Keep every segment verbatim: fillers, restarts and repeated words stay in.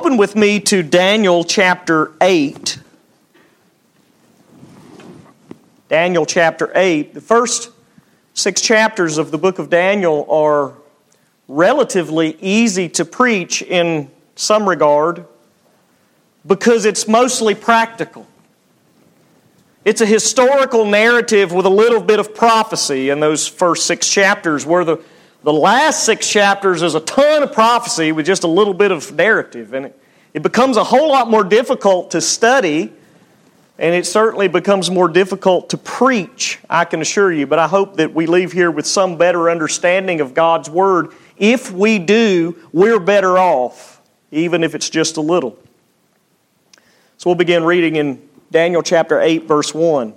open with me to Daniel chapter eight. Daniel chapter eight. The first six chapters of the book of Daniel are relatively easy to preach in some regard because it's mostly practical. It's a historical narrative with a little bit of prophecy in those first six chapters, where the, the last six chapters is a ton of prophecy with just a little bit of narrative. And it, it becomes a whole lot more difficult to study, and it certainly becomes more difficult to preach, I can assure you. But I hope that we leave here with some better understanding of God's Word. If we do, we're better off, even if it's just a little. So we'll begin reading in Daniel chapter eight, verse one.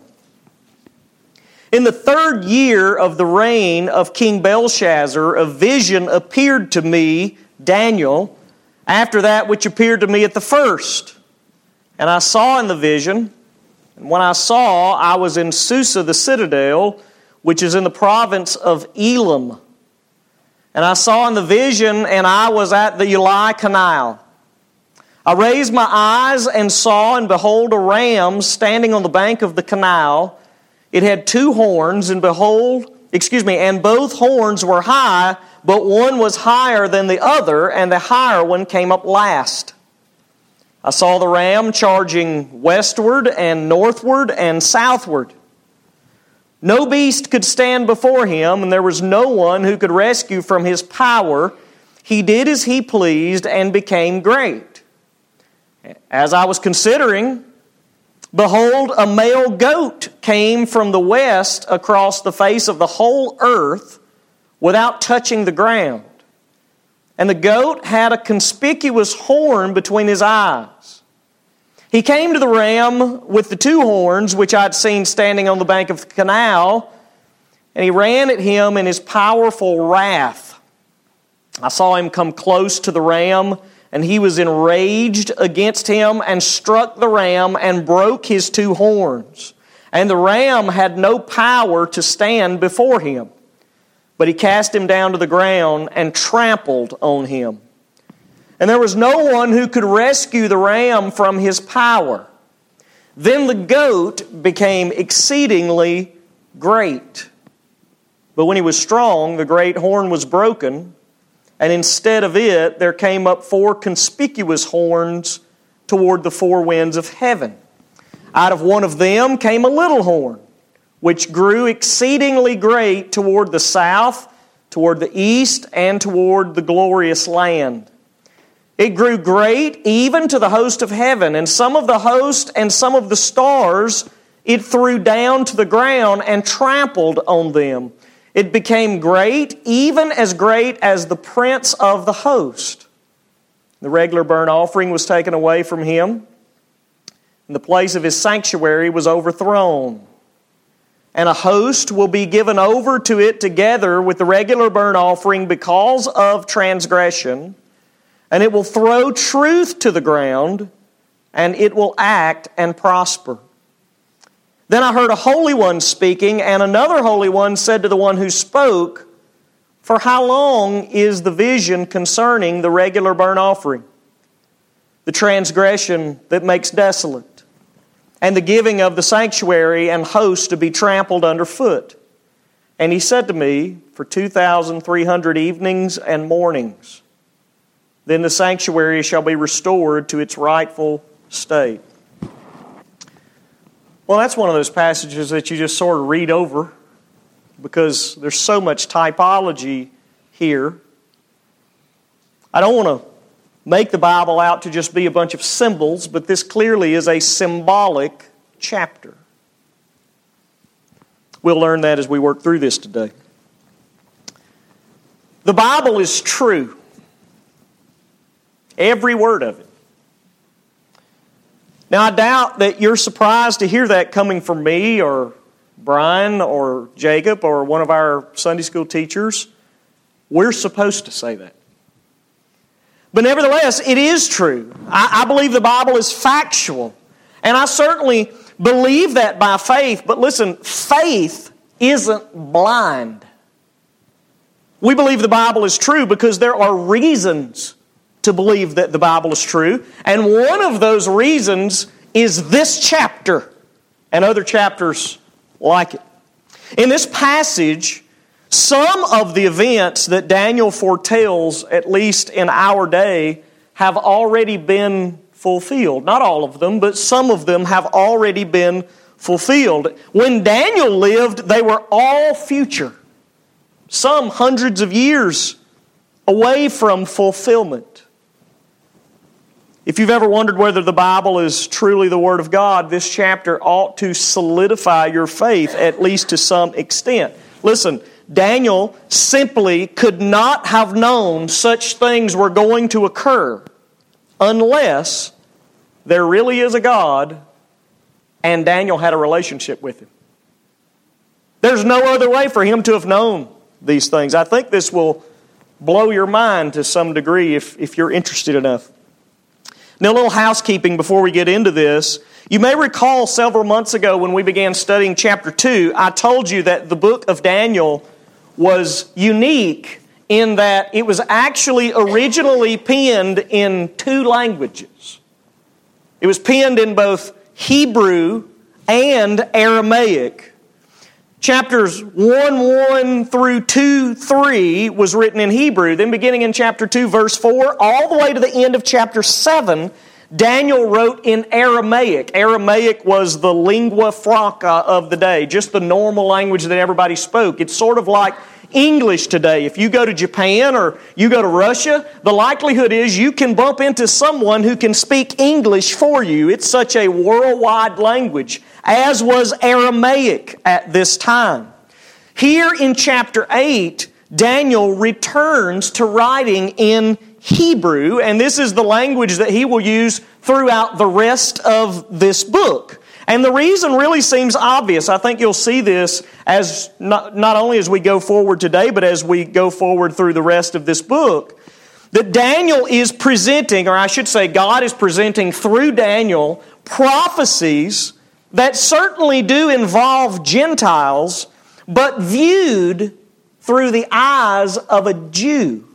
In the third year of the reign of King Belshazzar, a vision appeared to me, Daniel, after that which appeared to me at the first. And I saw in the vision, and when I saw, I was in Susa the citadel, which is in the province of Elam. And I saw in the vision, and I was at the Ulai Canal. I raised my eyes and saw, and behold, a ram standing on the bank of the canal. It had two horns, and behold, excuse me, and both horns were high, but one was higher than the other, and the higher one came up last. I saw the ram charging westward and northward and southward. No beast could stand before him, and there was no one who could rescue from his power. He did as he pleased and became great. As I was considering, behold, a male goat came from the west across the face of the whole earth without touching the ground. And the goat had a conspicuous horn between his eyes. He came to the ram with the two horns, which I'd seen standing on the bank of the canal, and he ran at him in his powerful wrath. I saw him come close to the ram, and he was enraged against him and struck the ram and broke his two horns. And the ram had no power to stand before him, but he cast him down to the ground and trampled on him. And there was no one who could rescue the ram from his power. Then the goat became exceedingly great. But when he was strong, the great horn was broken, and instead of it, there came up four conspicuous horns toward the four winds of heaven. Out of one of them came a little horn, which grew exceedingly great toward the south, toward the east, and toward the glorious land. It grew great even to the host of heaven, and some of the host and some of the stars it threw down to the ground and trampled on them. It became great, even as great as the prince of the host. The regular burnt offering was taken away from him, and the place of his sanctuary was overthrown. And a host will be given over to it together with the regular burnt offering because of transgression, and it will throw truth to the ground, and it will act and prosper. Then I heard a holy one speaking, and another holy one said to the one who spoke, "For how long is the vision concerning the regular burnt offering, the transgression that makes desolate, and the giving of the sanctuary and host to be trampled underfoot?" And he said to me, "For two thousand three hundred evenings and mornings, then the sanctuary shall be restored to its rightful state." Well, that's one of those passages that you just sort of read over because there's so much typology here. I don't want to make the Bible out to just be a bunch of symbols, but this clearly is a symbolic chapter. We'll learn that as we work through this today. The Bible is true. Every word of it. Now, I doubt that you're surprised to hear that coming from me or Brian or Jacob or one of our Sunday school teachers. We're supposed to say that. But nevertheless, it is true. I, I believe the Bible is factual. And I certainly believe that by faith. But listen, faith isn't blind. We believe the Bible is true because there are reasons to believe that the Bible is true. And one of those reasons is this chapter and other chapters like it. In this passage, some of the events that Daniel foretells, at least in our day, have already been fulfilled. Not all of them, but some of them have already been fulfilled. When Daniel lived, they were all future. Some hundreds of years away from fulfillment. If you've ever wondered whether the Bible is truly the Word of God, this chapter ought to solidify your faith, at least to some extent. Listen, Daniel simply could not have known such things were going to occur unless there really is a God and Daniel had a relationship with Him. There's no other way for him to have known these things. I think this will blow your mind to some degree if, if you're interested enough. Now, a little housekeeping before we get into this. You may recall several months ago when we began studying chapter two, I told you that the book of Daniel was unique in that it was actually originally penned in two languages. It was penned in both Hebrew and Aramaic. Chapters one one through two three was written in Hebrew. Then beginning in chapter two, verse four, all the way to the end of chapter seven, Daniel wrote in Aramaic. Aramaic was the lingua franca of the day, just the normal language that everybody spoke. It's sort of like English today. If you go to Japan or you go to Russia, the likelihood is you can bump into someone who can speak English for you. It's such a worldwide language, as was Aramaic at this time. Here in chapter eight, Daniel returns to writing in Hebrew, and this is the language that he will use throughout the rest of this book. And the reason really seems obvious. I think you'll see this as not, not only as we go forward today, but as we go forward through the rest of this book, that Daniel is presenting, or I should say God is presenting through Daniel, prophecies that certainly do involve Gentiles, but viewed through the eyes of a Jew,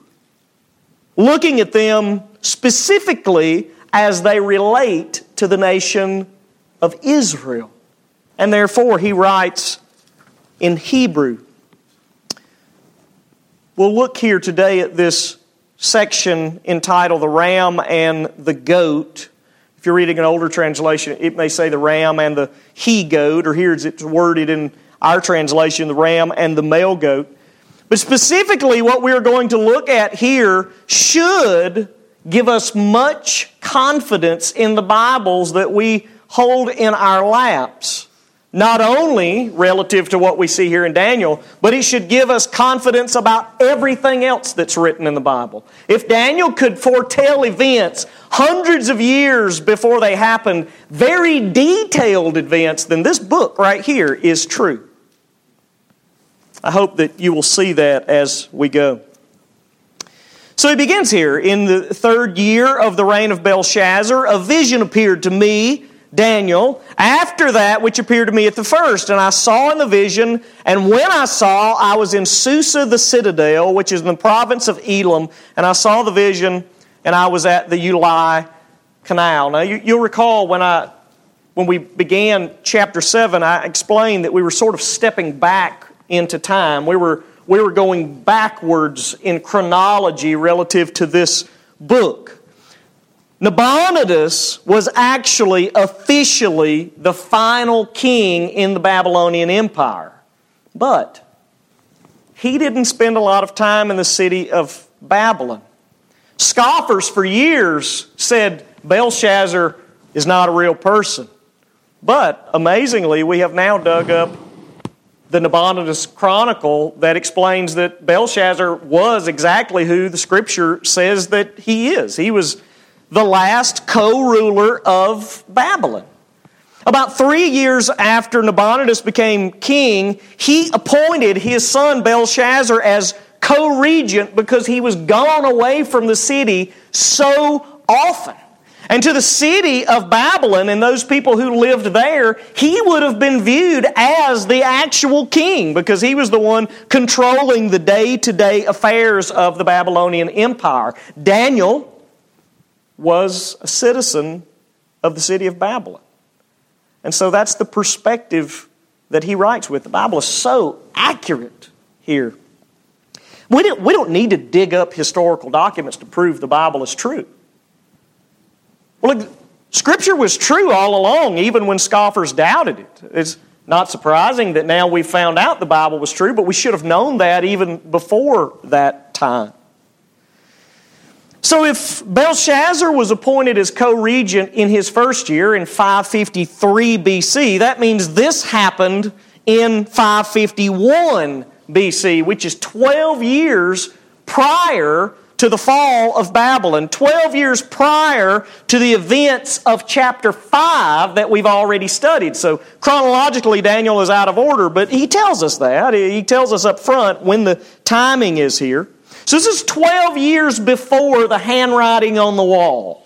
looking at them specifically as they relate to the nation of Israel. And therefore he writes in Hebrew. We'll look here today at this section entitled The Ram and the Goat. If you're reading an older translation, it may say the ram and the he-goat, or here it's worded in our translation, the ram and the male goat. But specifically what we're going to look at here should give us much confidence in the Bibles that we hold in our laps. Not only relative to what we see here in Daniel, but it should give us confidence about everything else that's written in the Bible. If Daniel could foretell events hundreds of years before they happened, very detailed events, then this book right here is true. I hope that you will see that as we go. So he begins here, in the third year of the reign of Belshazzar, a vision appeared to me, Daniel, after that which appeared to me at the first. And I saw in the vision, and when I saw, I was in Susa the citadel, which is in the province of Elam, and I saw the vision, and I was at the Ulai Canal. Now, you, you'll recall when I when we began chapter seven, I explained that we were sort of stepping back into time. We were we were going backwards in chronology relative to this book. Nabonidus was actually officially the final king in the Babylonian Empire. But he didn't spend a lot of time in the city of Babylon. Scoffers for years said Belshazzar is not a real person. But amazingly, we have now dug up the Nabonidus Chronicle that explains that Belshazzar was exactly who the Scripture says that he is. He was the last co-ruler of Babylon. About three years after Nabonidus became king, he appointed his son Belshazzar as co-regent because he was gone away from the city so often. And to the city of Babylon and those people who lived there, he would have been viewed as the actual king because he was the one controlling the day-to-day affairs of the Babylonian Empire. Daniel was a citizen of the city of Babylon. And so that's the perspective that he writes with. The Bible is so accurate here. We don't, we don't need to dig up historical documents to prove the Bible is true. Well, look, Scripture was true all along, even when scoffers doubted it. It's not surprising that now we've found out the Bible was true, but we should have known that even before that time. So if Belshazzar was appointed as co-regent in his first year in five fifty-three B C, that means this happened in five fifty-one B C, which is twelve years prior to the fall of Babylon, twelve years prior to the events of chapter five that we've already studied. So chronologically, Daniel is out of order, but he tells us that. He tells us up front when the timing is here. So this is twelve years before the handwriting on the wall.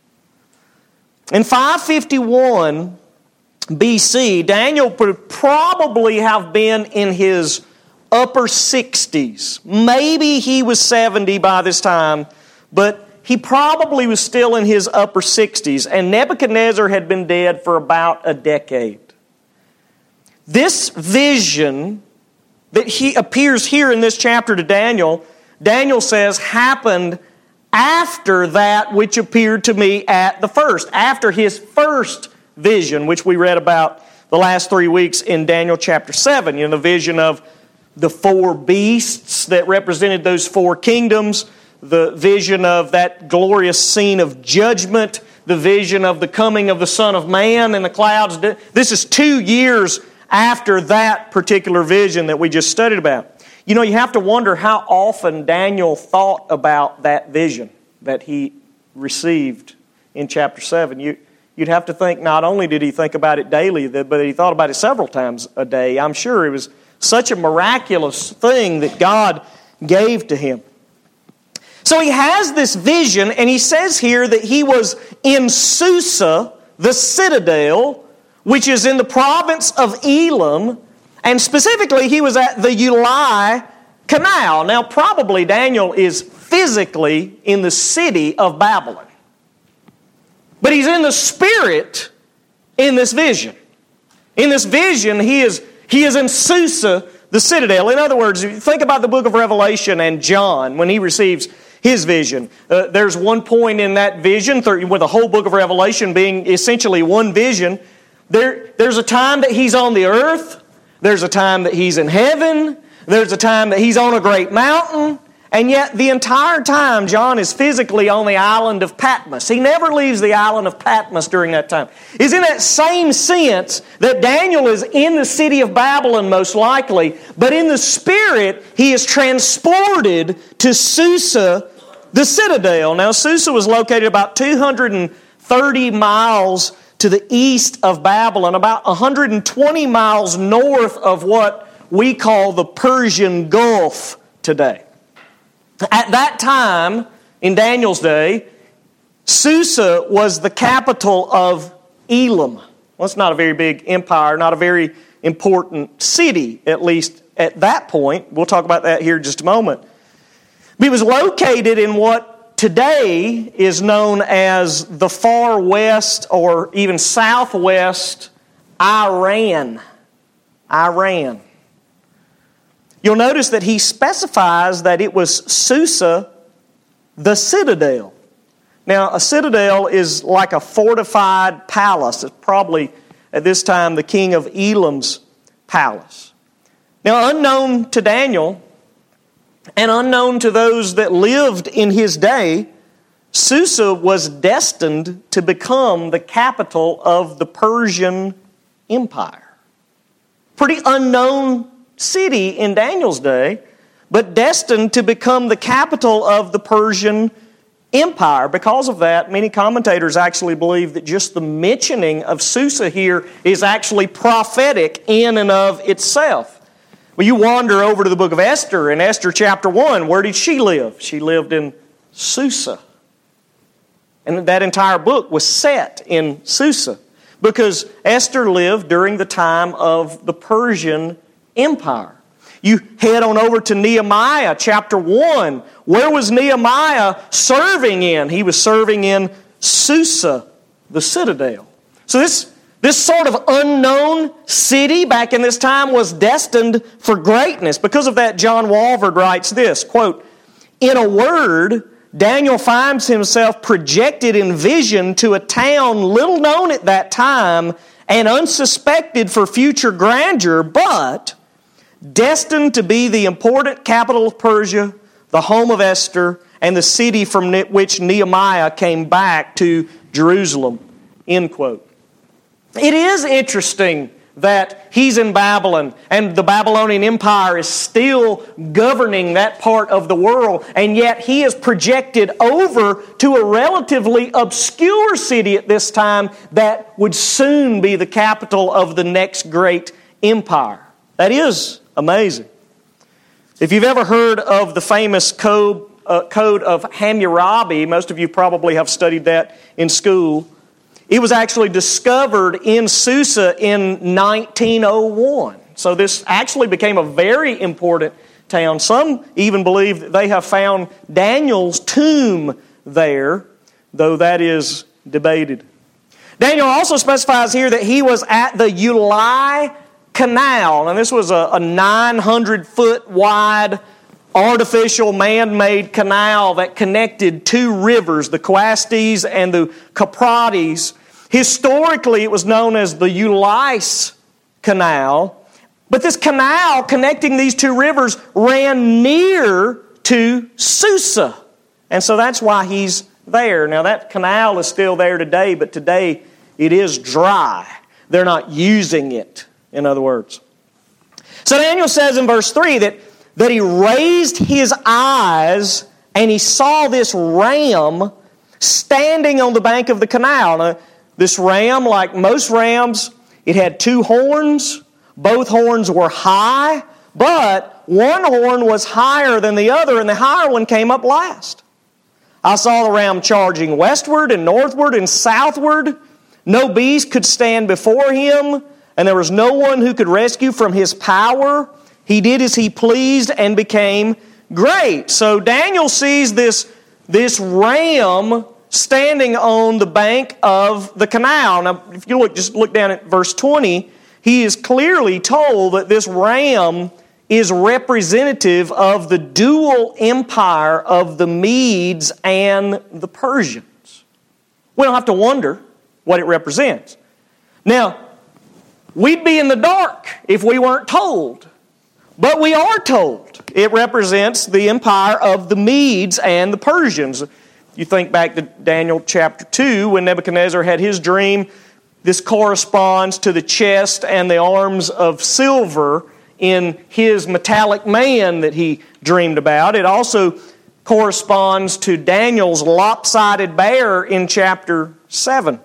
In five fifty-one B C, Daniel would probably have been in his upper sixties. Maybe he was seventy by this time, but he probably was still in his upper sixties, and Nebuchadnezzar had been dead for about a decade. This vision that he appears here in this chapter to Daniel, Daniel says happened after that which appeared to me at the first, after his first vision, which we read about the last three weeks in Daniel chapter seven. You know, the vision of the four beasts that represented those four kingdoms, the vision of that glorious scene of judgment, the vision of the coming of the Son of Man in the clouds. This is two years after that particular vision that we just studied about. You know, you have to wonder how often Daniel thought about that vision that he received in chapter seven. You, you'd have to think not only did he think about it daily, but he thought about it several times a day. I'm sure it was such a miraculous thing that God gave to him. So he has this vision, and he says here that he was in Susa, the citadel, which is in the province of Elam, and specifically he was at the Ulai Canal. Now probably Daniel is physically in the city of Babylon, but he's in the spirit in this vision. In this vision, he is He is in Susa, the citadel. In other words, if you think about the book of Revelation and John, when he receives his vision, uh, there's one point in that vision, with the whole book of Revelation being essentially one vision, there, there's a time that he's on the earth, there's a time that he's in heaven, there's a time that he's on a great mountain, and yet the entire time John is physically on the island of Patmos. He never leaves the island of Patmos during that time. It's in that same sense that Daniel is in the city of Babylon most likely, but in the spirit he is transported to Susa, the citadel. Now Susa was located about two hundred thirty miles to the east of Babylon, about one hundred twenty miles north of what we call the Persian Gulf today. At that time, in Daniel's day, Susa was the capital of Elam. Well, it's not a very big empire, not a very important city, at least at that point. We'll talk about that here in just a moment. But it was located in what today is known as the far west or even southwest Iran. Iran. You'll notice that he specifies that it was Susa, the citadel. Now, a citadel is like a fortified palace. It's probably, at this time, the king of Elam's palace. Now, unknown to Daniel, and unknown to those that lived in his day, Susa was destined to become the capital of the Persian Empire. Pretty unknown city in Daniel's day, but destined to become the capital of the Persian Empire. Because of that, many commentators actually believe that just the mentioning of Susa here is actually prophetic in and of itself. Well, you wander over to the book of Esther, in Esther chapter one, where did she live? She lived in Susa. And that entire book was set in Susa, because Esther lived during the time of the Persian Empire. You head on over to Nehemiah chapter one. Where was Nehemiah serving in? He was serving in Susa, the citadel. So this, this sort of unknown city back in this time was destined for greatness. Because of that, John Walvoord writes this, quote, "In a word, Daniel finds himself projected in vision to a town little known at that time and unsuspected for future grandeur, but destined to be the important capital of Persia, the home of Esther, and the city from which Nehemiah came back to Jerusalem." End quote. It is interesting that he's in Babylon and the Babylonian Empire is still governing that part of the world, and yet he is projected over to a relatively obscure city at this time that would soon be the capital of the next great empire. That is amazing. If you've ever heard of the famous code, uh, code of Hammurabi, most of you probably have studied that in school. It was actually discovered in Susa in nineteen oh one. So this actually became a very important town. Some even believe that they have found Daniel's tomb there, though that is debated. Daniel also specifies here that he was at the Ulai Canal, and this was a, a nine hundred foot wide artificial man-made canal that connected two rivers, the Coastes and the Caprotes. Historically, it was known as the Ulais Canal, but this canal connecting these two rivers ran near to Susa, and so that's why he's there. Now, that canal is still there today, but today it is dry. They're not using it, in other words. So Daniel says in verse three that that he raised his eyes and he saw this ram standing on the bank of the canal. Now, this ram, like most rams, it had two horns. Both horns were high, but one horn was higher than the other, and the higher one came up last. I saw the ram charging westward and northward and southward. No beast could stand before him, and there was no one who could rescue from his power. He did as he pleased and became great. So Daniel sees this, this ram standing on the bank of the canal. Now, if you look, just look down at verse twenty, he is clearly told that this ram is representative of the dual empire of the Medes and the Persians. We don't have to wonder what it represents. Now, we'd be in the dark if we weren't told. But we are told it represents the empire of the Medes and the Persians. You think back to Daniel chapter two, when Nebuchadnezzar had his dream. This corresponds to the chest and the arms of silver in his metallic man that he dreamed about. It also corresponds to Daniel's lopsided bear in chapter seven.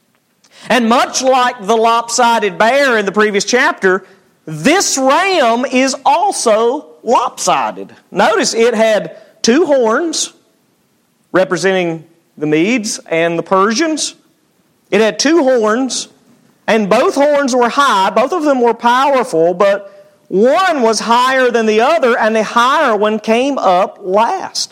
And much like the lopsided bear in the previous chapter, this ram is also lopsided. Notice it had two horns representing the Medes and the Persians. It had two horns, and both horns were high. Both of them were powerful, but one was higher than the other, and the higher one came up last.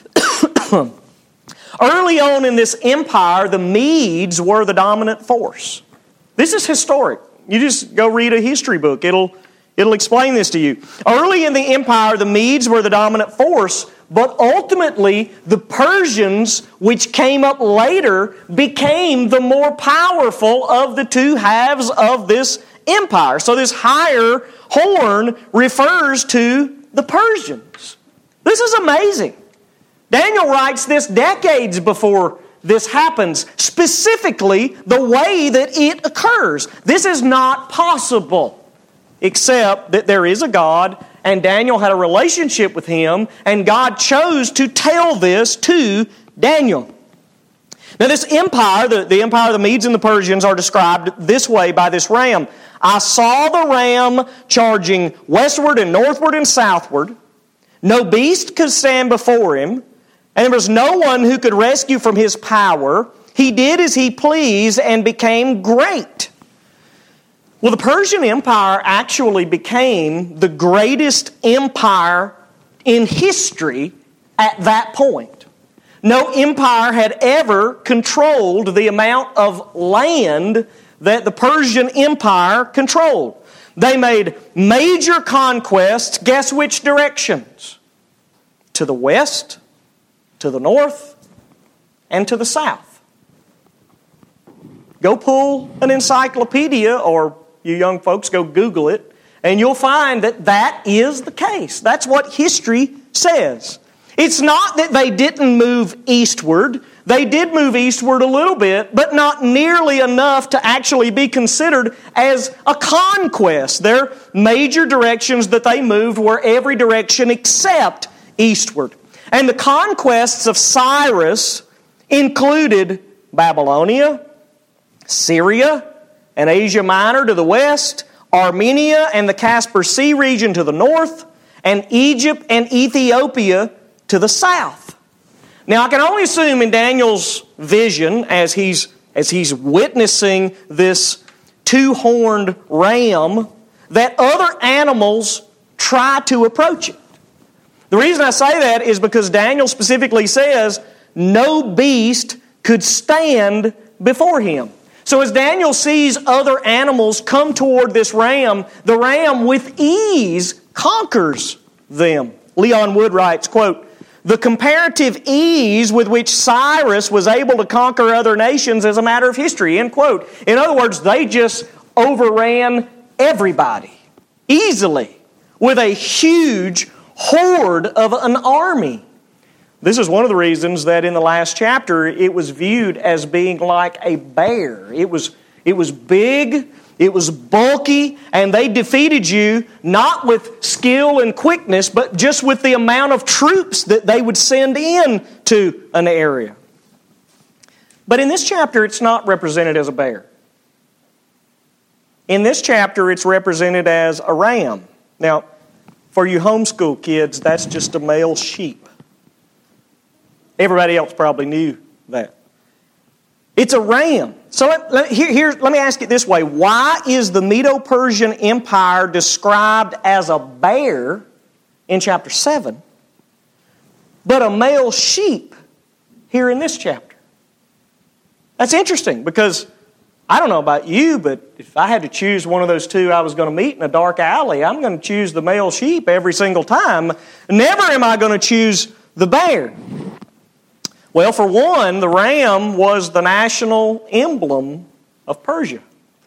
Early on in this empire, the Medes were the dominant force. This is historic. You just go read a history book. It'll, it'll explain this to you. Early in the empire, the Medes were the dominant force, but ultimately the Persians, which came up later, became the more powerful of the two halves of this empire. So this higher horn refers to the Persians. This is amazing. Daniel writes this decades before this happens, specifically the way that it occurs. This is not possible, except that there is a God, and Daniel had a relationship with Him, and God chose to tell this to Daniel. Now this empire, the, the empire of the Medes and the Persians, are described this way by this ram. I saw the ram charging westward and northward and southward. No beast could stand before him, and there was no one who could rescue from his power. He did as he pleased and became great. Well, the Persian Empire actually became the greatest empire in history at that point. No empire had ever controlled the amount of land that the Persian Empire controlled. They made major conquests. Guess which directions? To the west, to the north, and to the south. Go pull an encyclopedia, or you young folks, go Google it, and you'll find that that is the case. That's what history says. It's not that they didn't move eastward. They did move eastward a little bit, but not nearly enough to actually be considered as a conquest. Their major directions that they moved were every direction except eastward. And the conquests of Cyrus included Babylonia, Syria, and Asia Minor to the west, Armenia and the Caspian Sea region to the north, and Egypt and Ethiopia to the south. Now, I can only assume in Daniel's vision, as he's, as he's witnessing this two-horned ram, that other animals try to approach it. The reason I say that is because Daniel specifically says no beast could stand before him. So as Daniel sees other animals come toward this ram, the ram with ease conquers them. Leon Wood writes, quote, "The comparative ease with which Cyrus was able to conquer other nations is a matter of history," end quote. In other words, they just overran everybody easily with a huge horde of an army. This is one of the reasons that in the last chapter it was viewed as being like a bear. It was, it was big, it was bulky, and they defeated you not with skill and quickness, but just with the amount of troops that they would send in to an area. But in this chapter, it's not represented as a bear. In this chapter, it's represented as a ram. Now, for you homeschool kids, that's just a male sheep. Everybody else probably knew that. It's a ram. So let, let, here, here, let me ask it this way. Why is the Medo-Persian Empire described as a bear in chapter seven, but a male sheep here in this chapter? That's interesting because I don't know about you, but if I had to choose one of those two I was going to meet in a dark alley, I'm going to choose the male sheep every single time. Never am I going to choose the bear. Well, for one, the ram was the national emblem of Persia.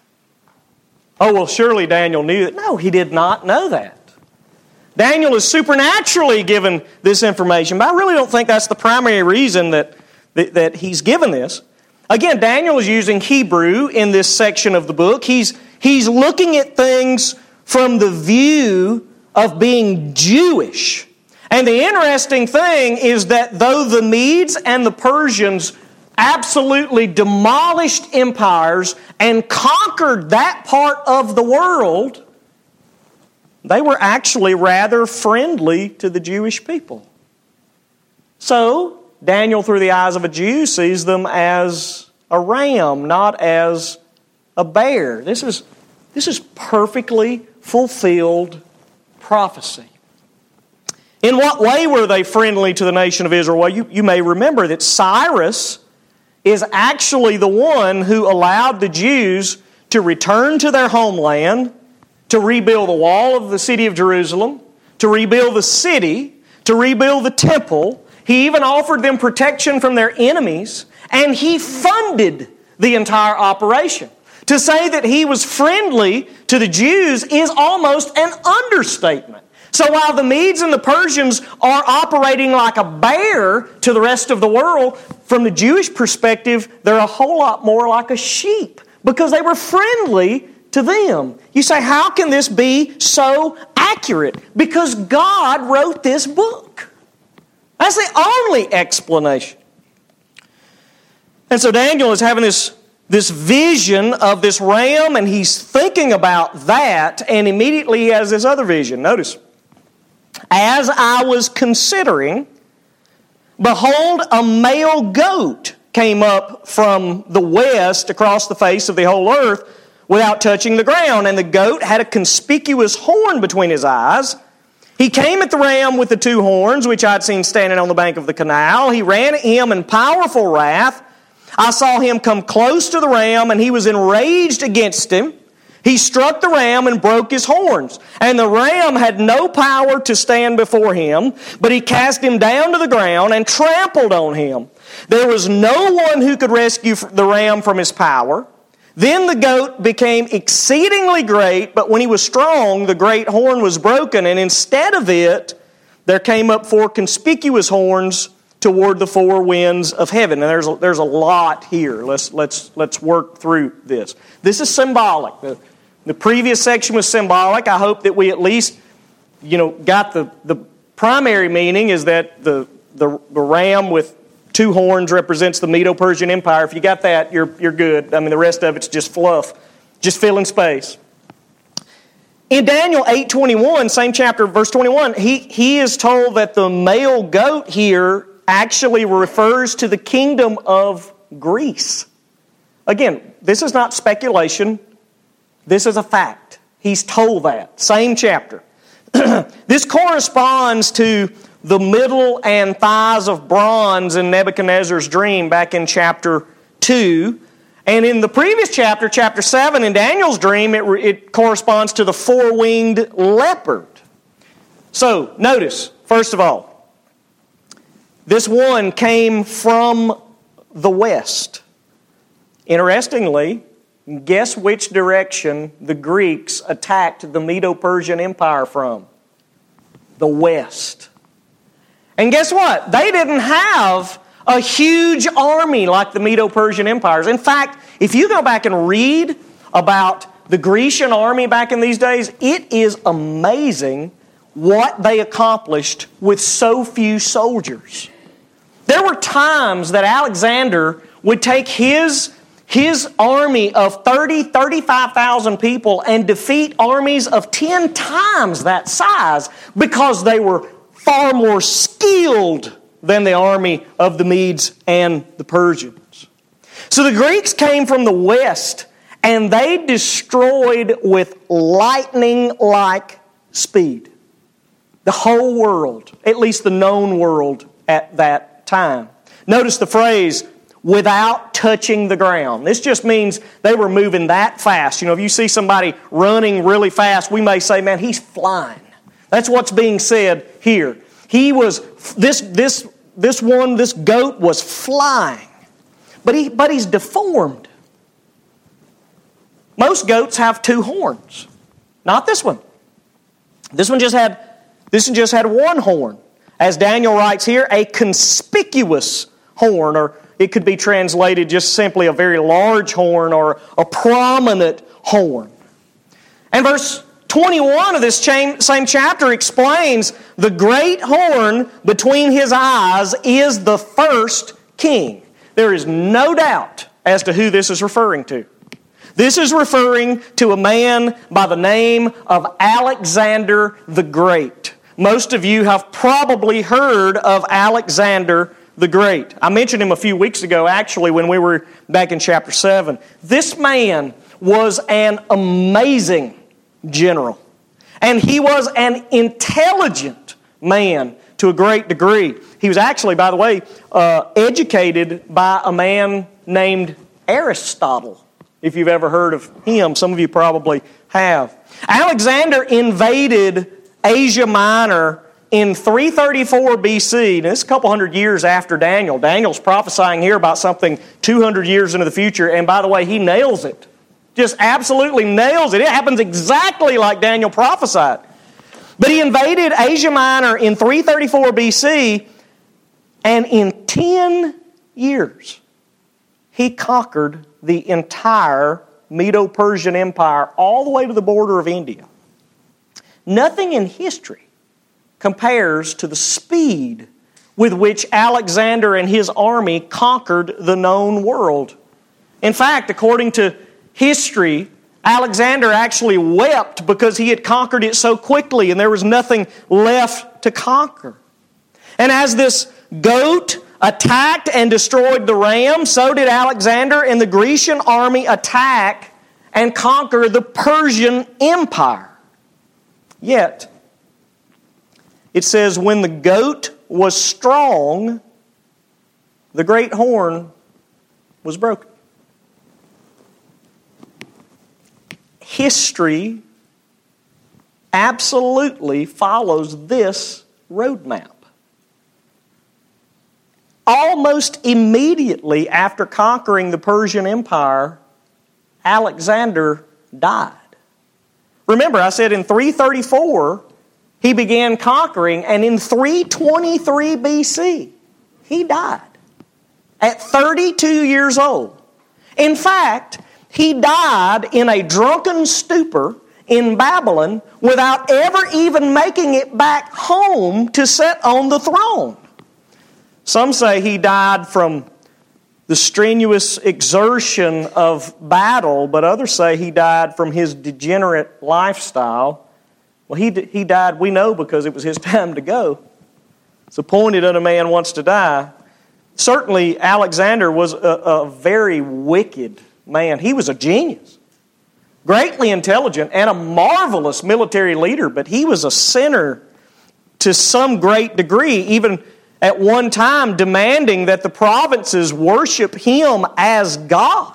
Oh, well, surely Daniel knew that. No, he did not know that. Daniel is supernaturally given this information, but I really don't think that's the primary reason that, that, that he's given this. Again, Daniel is using Hebrew in this section of the book. He's, he's looking at things from the view of being Jewish. And the interesting thing is that though the Medes and the Persians absolutely demolished empires and conquered that part of the world, they were actually rather friendly to the Jewish people. So, Daniel, through the eyes of a Jew, sees them as a ram, not as a bear. This is, this is perfectly fulfilled prophecy. In what way were they friendly to the nation of Israel? Well, you, you may remember that Cyrus is actually the one who allowed the Jews to return to their homeland, to rebuild the wall of the city of Jerusalem, to rebuild the city, to rebuild the temple. He even offered them protection from their enemies, and he funded the entire operation. To say that he was friendly to the Jews is almost an understatement. So while the Medes and the Persians are operating like a bear to the rest of the world, from the Jewish perspective, they're a whole lot more like a sheep because they were friendly to them. You say, how can this be so accurate? Because God wrote this book. That's the only explanation. And so Daniel is having this, this vision of this ram, and he's thinking about that, and immediately he has this other vision. Notice. As I was considering, behold, a male goat came up from the west across the face of the whole earth without touching the ground. And the goat had a conspicuous horn between his eyes. He came at the ram with the two horns, which I'd seen standing on the bank of the canal. He ran at him in powerful wrath. I saw him come close to the ram, and he was enraged against him. He struck the ram and broke his horns. And the ram had no power to stand before him, but he cast him down to the ground and trampled on him. There was no one who could rescue the ram from his power. Then the goat became exceedingly great, but when he was strong, the great horn was broken, and instead of it, there came up four conspicuous horns toward the four winds of heaven. And there's a, there's a lot here. Let's let's let's work through this. This is symbolic. The, the previous section was symbolic. I hope that we at least, you know, got the, the primary meaning is that the, the the ram with two horns represents the Medo-Persian Empire. If you got that, you're you're good. I mean, the rest of it's just fluff, just filling space. In Daniel eight twenty-one, same chapter, verse twenty-one, he, he is told that the male goat here actually refers to the kingdom of Greece. Again, this is not speculation. This is a fact. He's told that. Same chapter. This corresponds to the middle and thighs of bronze in Nebuchadnezzar's dream back in chapter two. And in the previous chapter, chapter seven, in Daniel's dream, it, it corresponds to the four-winged leopard. So, notice, first of all, this one came from the west. Interestingly, guess which direction the Greeks attacked the Medo-Persian Empire from? The west. And guess what? They didn't have a huge army like the Medo-Persian empires. In fact, if you go back and read about the Grecian army back in these days, it is amazing what they accomplished with so few soldiers. There were times that Alexander would take his, his army of thirty, thirty-five thousand people and defeat armies of ten times that size because they were far more skilled than the army of the Medes and the Persians. So the Greeks came from the west, and they destroyed with lightning-like speed the whole world, at least the known world at that time. Notice the phrase, without touching the ground. This just means they were moving that fast. You know, if you see somebody running really fast, we may say, man, he's flying. That's what's being said here. He was, this this this one, this goat was flying. But he but he's deformed. Most goats have two horns. Not this one. This one just had this one just had one horn. As Daniel writes here, a conspicuous horn, or it could be translated just simply a very large horn or a prominent horn. And verse twenty-one of this same chapter explains the great horn between his eyes is the first king. There is no doubt as to who this is referring to. This is referring to a man by the name of Alexander the Great. Most of you have probably heard of Alexander the Great. I mentioned him a few weeks ago, actually, when we were back in chapter seven. This man was an amazing general. And he was an intelligent man to a great degree. He was actually, by the way, uh, educated by a man named Aristotle. If you've ever heard of him, some of you probably have. Alexander invaded Asia Minor in three thirty-four B C. Now, this is a couple hundred years after Daniel. Daniel's prophesying here about something two hundred years into the future. And by the way, he nails it. Just absolutely nails it. It happens exactly like Daniel prophesied. But he invaded Asia Minor in three thirty-four B C, and in ten years, he conquered the entire Medo-Persian Empire all the way to the border of India. Nothing in history compares to the speed with which Alexander and his army conquered the known world. In fact, according to history, Alexander actually wept because he had conquered it so quickly and there was nothing left to conquer. And as this goat attacked and destroyed the ram, so did Alexander and the Grecian army attack and conquer the Persian Empire. Yet, It says, when the goat was strong, the great horn was broken. History absolutely follows this roadmap. Almost immediately after conquering the Persian Empire, Alexander died. Remember, I said in three thirty-four, he began conquering, and in three twenty-three B C, he died at thirty-two years old. In fact, he died in a drunken stupor in Babylon without ever even making it back home to sit on the throne. Some say he died from the strenuous exertion of battle, but others say he died from his degenerate lifestyle. Well, he, he died, we know, because it was his time to go. It's appointed unto man once to die. Certainly, Alexander was a, a very wicked man. He was a genius, greatly intelligent, and a marvelous military leader, but he was a sinner to some great degree, even at one time demanding that the provinces worship him as God.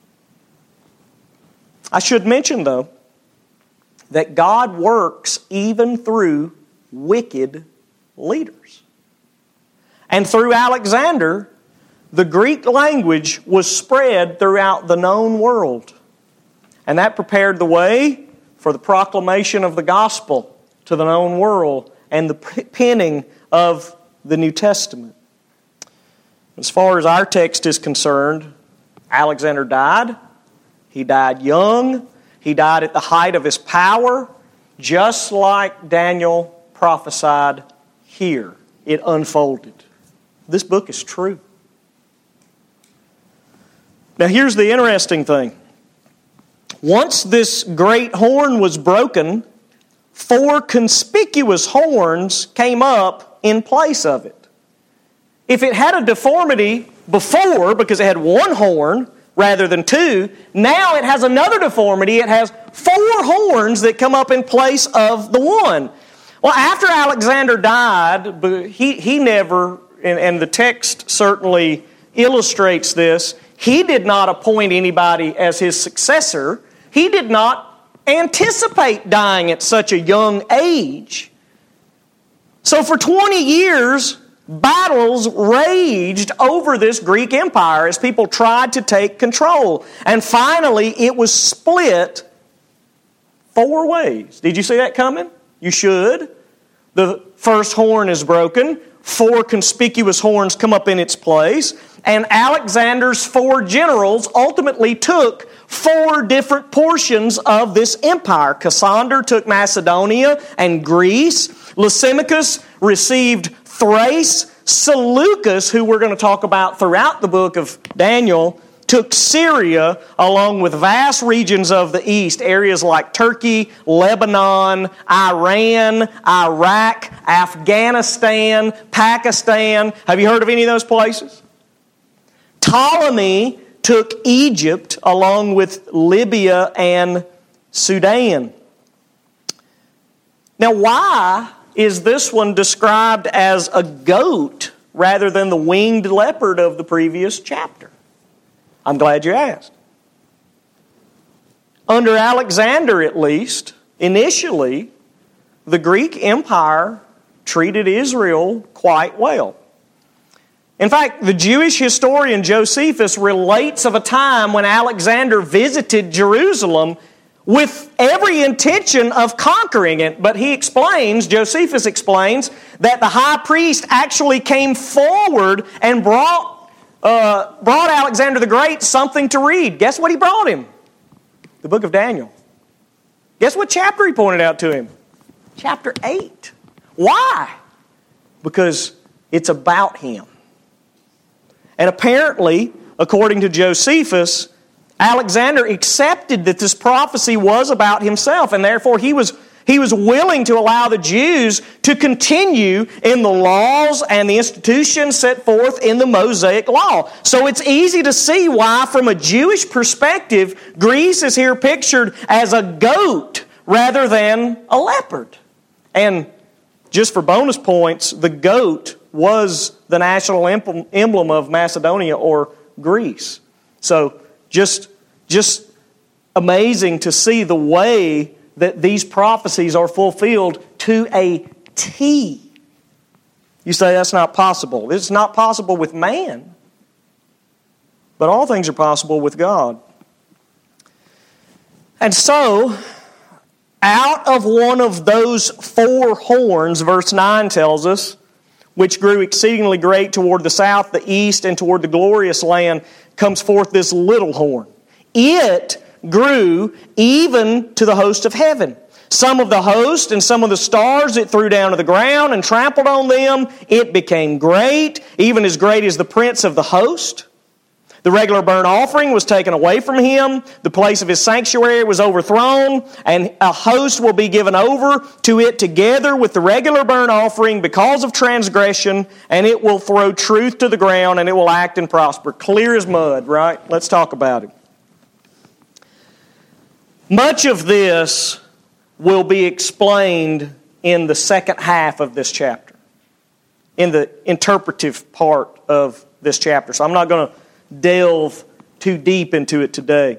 I should mention, though, that God works even through wicked leaders. And through Alexander, the Greek language was spread throughout the known world. And that prepared the way for the proclamation of the gospel to the known world and the penning of the New Testament. As far as our text is concerned, Alexander died. He died young. He died at the height of his power, just like Daniel prophesied here. It unfolded. This book is true. Now here's the interesting thing. Once this great horn was broken, four conspicuous horns came up in place of it. If it had a deformity before, because it had one horn rather than two, now it has another deformity. It has four horns that come up in place of the one. Well, after Alexander died, he, he never, and, and the text certainly illustrates this, he did not appoint anybody as his successor. He did not anticipate dying at such a young age. So for twenty years, battles raged over this Greek empire as people tried to take control. And finally, it was split four ways. Did you see that coming? You should. The first horn is broken. Four conspicuous horns come up in its place. And Alexander's four generals ultimately took four different portions of this empire. Cassander took Macedonia and Greece. Lysimachus received Thrace. Seleucus, who we're going to talk about throughout the book of Daniel, took Syria along with vast regions of the east, areas like Turkey, Lebanon, Iran, Iraq, Afghanistan, Pakistan. Have you heard of any of those places? Ptolemy took Egypt along with Libya and Sudan. Now, why is this one described as a goat rather than the winged leopard of the previous chapter? I'm glad you asked. Under Alexander, at least, initially, the Greek Empire treated Israel quite well. In fact, the Jewish historian Josephus relates of a time when Alexander visited Jerusalem with every intention of conquering it. But he explains, Josephus explains, that the high priest actually came forward and brought, uh, brought Alexander the Great something to read. Guess what he brought him? The book of Daniel. Guess what chapter he pointed out to him? Chapter eight. Why? Because it's about him. And apparently, according to Josephus, Alexander accepted that this prophecy was about himself, and therefore he was, he was willing to allow the Jews to continue in the laws and the institutions set forth in the Mosaic Law. So it's easy to see why, from a Jewish perspective, Greece is here pictured as a goat rather than a leopard. And just for bonus points, the goat was the national emblem of Macedonia or Greece. So just, just amazing to see the way that these prophecies are fulfilled to a T. You say that's not possible. It's not possible with man. But all things are possible with God. And so, out of one of those four horns, verse nine tells us, which grew exceedingly great toward the south, the east, and toward the glorious land, comes forth this little horn. It grew even to the host of heaven. Some of the host and some of the stars it threw down to the ground and trampled on them. It became great, even as great as the prince of the host. The regular burnt offering was taken away from him. The place of his sanctuary was overthrown, and a host will be given over to it together with the regular burnt offering because of transgression, and it will throw truth to the ground, and it will act and prosper. Clear as mud, right? Let's talk about it. Much of this will be explained in the second half of this chapter, in the interpretive part of this chapter. So I'm not going to delve too deep into it today.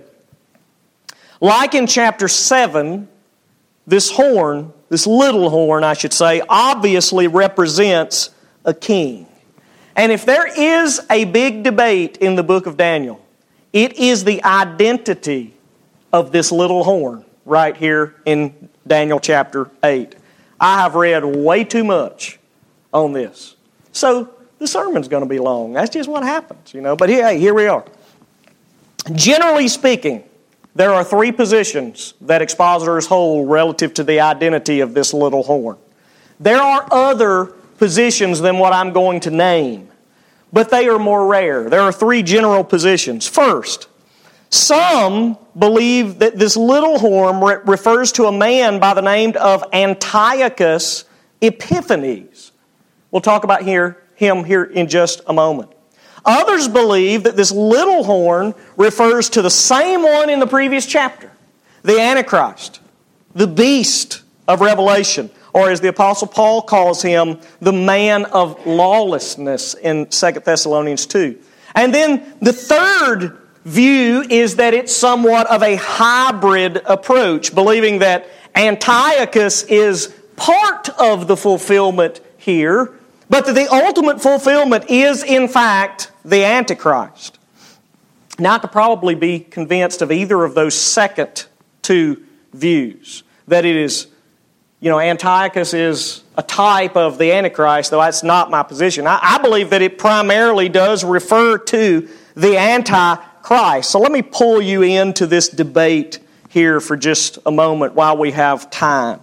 Like in chapter seven, this horn, this little horn, I should say, obviously represents a king. And if there is a big debate in the book of Daniel, it is the identity of this little horn right here in Daniel chapter eight. I have read way too much on this. So the sermon's going to be long. That's just what happens, you know. But hey, here we are. Generally speaking, there are three positions that expositors hold relative to the identity of this little horn. There are other positions than what I'm going to name, but they are more rare. There are three general positions. First, some believe that this little horn re- refers to a man by the name of Antiochus Epiphanes. We'll talk about here him here in just a moment. Others believe that this little horn refers to the same one in the previous chapter, the Antichrist, the beast of Revelation, or as the Apostle Paul calls him, the man of lawlessness in Second Thessalonians two. And then the third view is that it's somewhat of a hybrid approach, believing that Antiochus is part of the fulfillment here, but that the ultimate fulfillment is, in fact, the Antichrist. Now, I could probably be convinced of either of those second two views, that it is, you know, Antiochus is a type of the Antichrist, though that's not my position. I, I believe that it primarily does refer to the Antichrist. So let me pull you into this debate here for just a moment while we have time.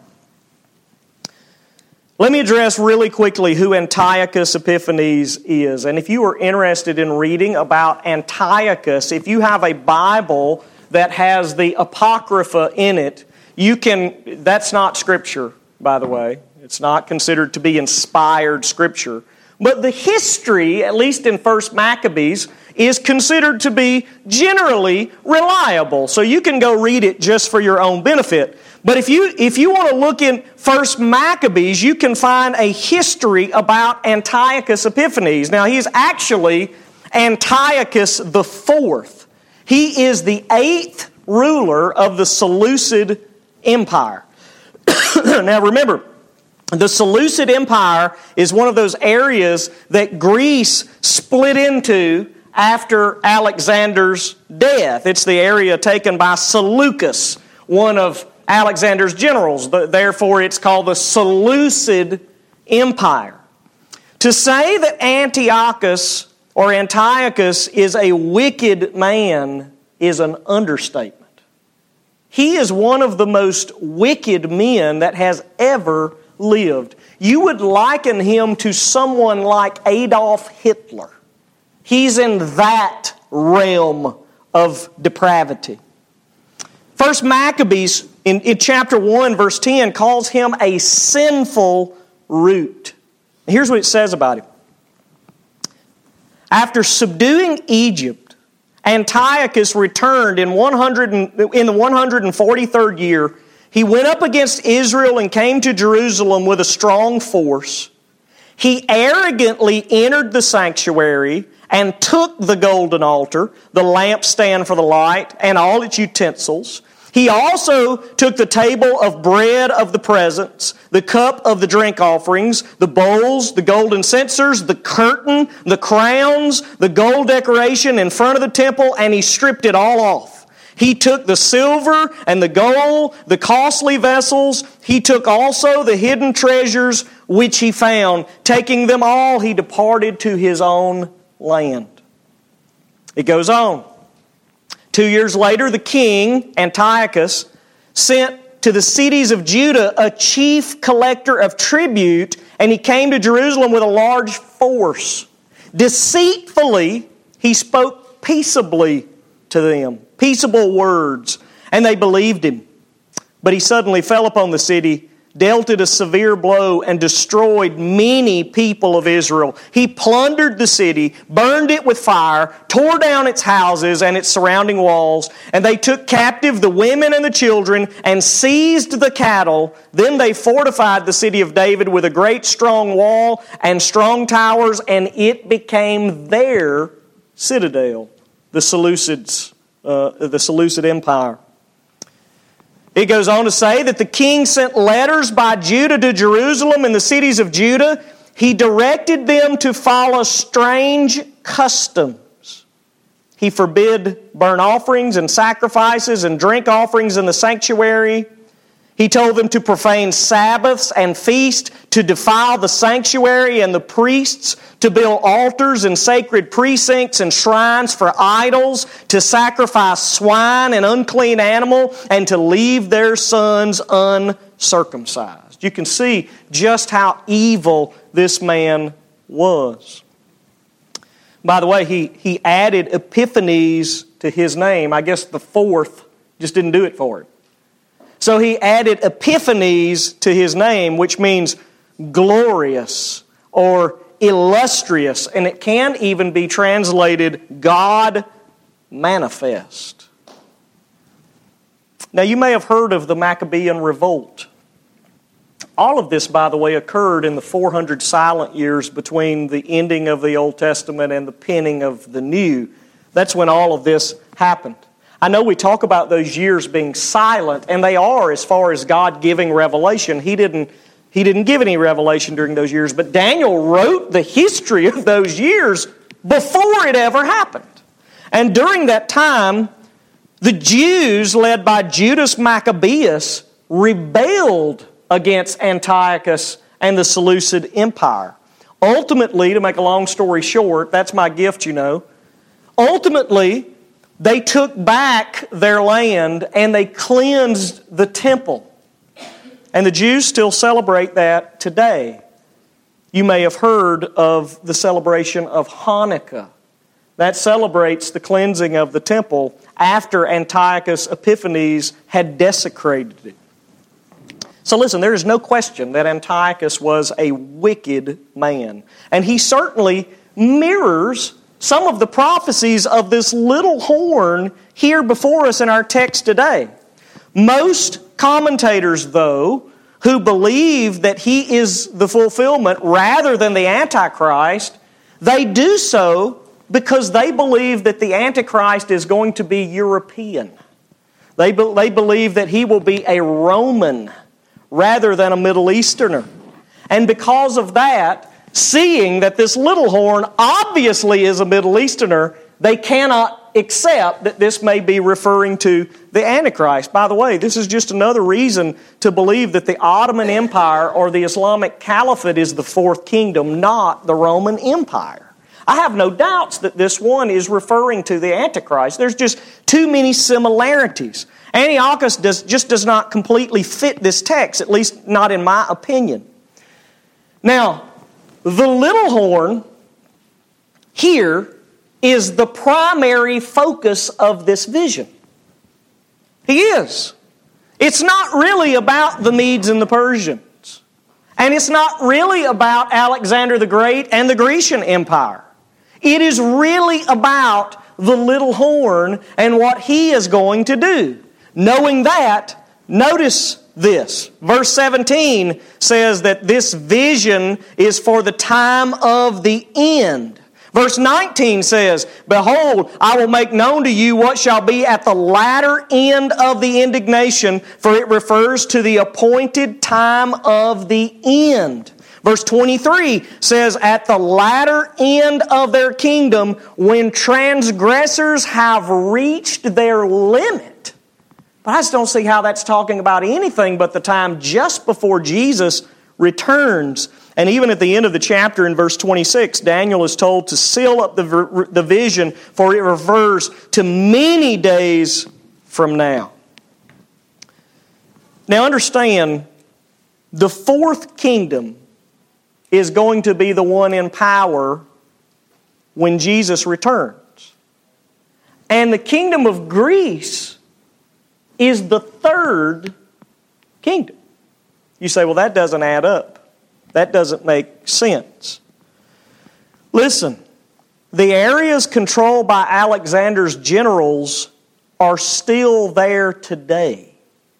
Let me address really quickly who Antiochus Epiphanes is. And if you are interested in reading about Antiochus, if you have a Bible that has the Apocrypha in it, you can, that's not Scripture, by the way. It's not considered to be inspired Scripture. But the history, at least in First Maccabees, is considered to be generally reliable. So you can go read it just for your own benefit. But if you if you want to look in First Maccabees, you can find a history about Antiochus Epiphanes. Now, he's actually Antiochus the Fourth. He is the eighth ruler of the Seleucid Empire. Now, remember, the Seleucid Empire is one of those areas that Greece split into after Alexander's death. It's the area taken by Seleucus, one of Alexander's generals. Therefore, it's called the Seleucid Empire. To say that Antiochus or Antiochus is a wicked man is an understatement. He is one of the most wicked men that has ever lived. You would liken him to someone like Adolf Hitler. He's in that realm of depravity. First Maccabees, in, in chapter one, verse ten, calls him a sinful root. Here's what it says about him. After subduing Egypt, Antiochus returned in, one hundred, in the one hundred forty-third year. He went up against Israel and came to Jerusalem with a strong force. He arrogantly entered the sanctuary and took the golden altar, the lampstand for the light, and all its utensils. He also took the table of bread of the presence, the cup of the drink offerings, the bowls, the golden censers, the curtain, the crowns, the gold decoration in front of the temple, and he stripped it all off. He took the silver and the gold, the costly vessels. He took also the hidden treasures which he found. Taking them all, he departed to his own land. It goes on. Two years later, the king, Antiochus, sent to the cities of Judah a chief collector of tribute, and he came to Jerusalem with a large force. Deceitfully, he spoke peaceably to them, peaceable words, and they believed him. But he suddenly fell upon the city, dealt it a severe blow, and destroyed many people of Israel. He plundered the city, burned it with fire, tore down its houses and its surrounding walls, and they took captive the women and the children and seized the cattle. Then they fortified the city of David with a great strong wall and strong towers, and it became their citadel, the Seleucids, uh, the Seleucid Empire. It goes on to say that the king sent letters by Judah to Jerusalem and the cities of Judah. He directed them to follow strange customs. He forbid burnt offerings and sacrifices and drink offerings in the sanctuary. He told them to profane Sabbaths and feasts, to defile the sanctuary and the priests, to build altars and sacred precincts and shrines for idols, to sacrifice swine and unclean animal, and to leave their sons uncircumcised. You can see just how evil this man was. By the way, he, he added Epiphanes to his name. I guess the fourth just didn't do it for him. So he added Epiphanes to his name, which means glorious or illustrious. And it can even be translated God manifest. Now you may have heard of the Maccabean revolt. All of this, by the way, occurred in the four hundred silent years between the ending of the Old Testament and the penning of the New. That's when all of this happened. I know we talk about those years being silent, and they are as far as God giving revelation. He didn't, he didn't give any revelation during those years, but Daniel wrote the history of those years before it ever happened. And during that time, the Jews, led by Judas Maccabeus, rebelled against Antiochus and the Seleucid Empire. Ultimately, to make a long story short, that's my gift, you know, ultimately, they took back their land and they cleansed the temple. And the Jews still celebrate that today. You may have heard of the celebration of Hanukkah. That celebrates the cleansing of the temple after Antiochus Epiphanes had desecrated it. So listen, there is no question that Antiochus was a wicked man. And he certainly mirrors some of the prophecies of this little horn here before us in our text today. Most commentators, though, who believe that he is the fulfillment rather than the Antichrist, they do so because they believe that the Antichrist is going to be European. They, be, they believe that he will be a Roman rather than a Middle Easterner. And because of that, seeing that this little horn obviously is a Middle Easterner, they cannot accept that this may be referring to the Antichrist. By the way, this is just another reason to believe that the Ottoman Empire or the Islamic Caliphate is the fourth kingdom, not the Roman Empire. I have no doubts that this one is referring to the Antichrist. There's just too many similarities. Antiochus does, just does not completely fit this text, at least not in my opinion. Now, the little horn here is the primary focus of this vision. He is. It's not really about the Medes and the Persians. And it's not really about Alexander the Great and the Grecian Empire. It is really about the little horn and what he is going to do. Knowing that, notice this. Verse seventeen says that this vision is for the time of the end. Verse nineteen says, "Behold, I will make known to you what shall be at the latter end of the indignation," for it refers to the appointed time of the end. Verse twenty-three says, "At the latter end of their kingdom, when transgressors have reached their limit." But I just don't see how that's talking about anything but the time just before Jesus returns. And even at the end of the chapter in verse twenty-six, Daniel is told to seal up the, the vision, for it refers to many days from now. Now understand, the fourth kingdom is going to be the one in power when Jesus returns. And the kingdom of Greece is the third kingdom. You say, well, that doesn't add up. That doesn't make sense. Listen, the areas controlled by Alexander's generals are still there today.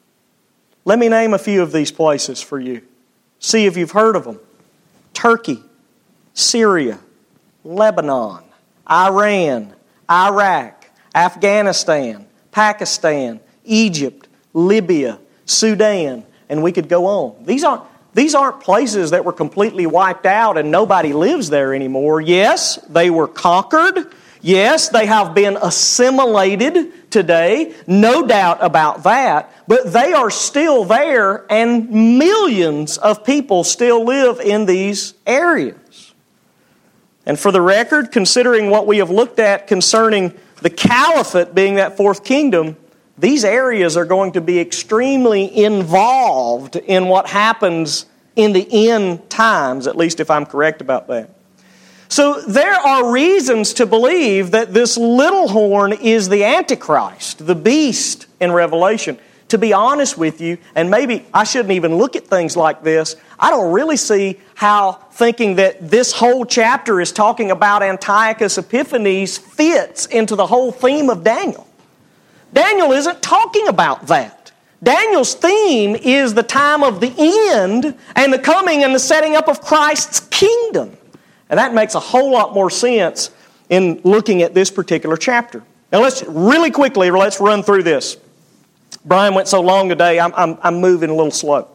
Let me name a few of these places for you. See if you've heard of them. Turkey, Syria, Lebanon, Iran, Iraq, Afghanistan, Pakistan, Egypt, Libya, Sudan, and we could go on. These aren't, these aren't places that were completely wiped out and nobody lives there anymore. Yes, they were conquered. Yes, they have been assimilated today. No doubt about that. But they are still there, and millions of people still live in these areas. And for the record, considering what we have looked at concerning the caliphate being that fourth kingdom, these areas are going to be extremely involved in what happens in the end times, at least if I'm correct about that. So there are reasons to believe that this little horn is the Antichrist, the beast in Revelation. To be honest with you, and maybe I shouldn't even look at things like this, I don't really see how thinking that this whole chapter is talking about Antiochus Epiphanes fits into the whole theme of Daniel. Daniel isn't talking about that. Daniel's theme is the time of the end and the coming and the setting up of Christ's kingdom. And that makes a whole lot more sense in looking at this particular chapter. Now let's really quickly, let's run through this. Brian went so long today, I'm, I'm, I'm moving a little slow.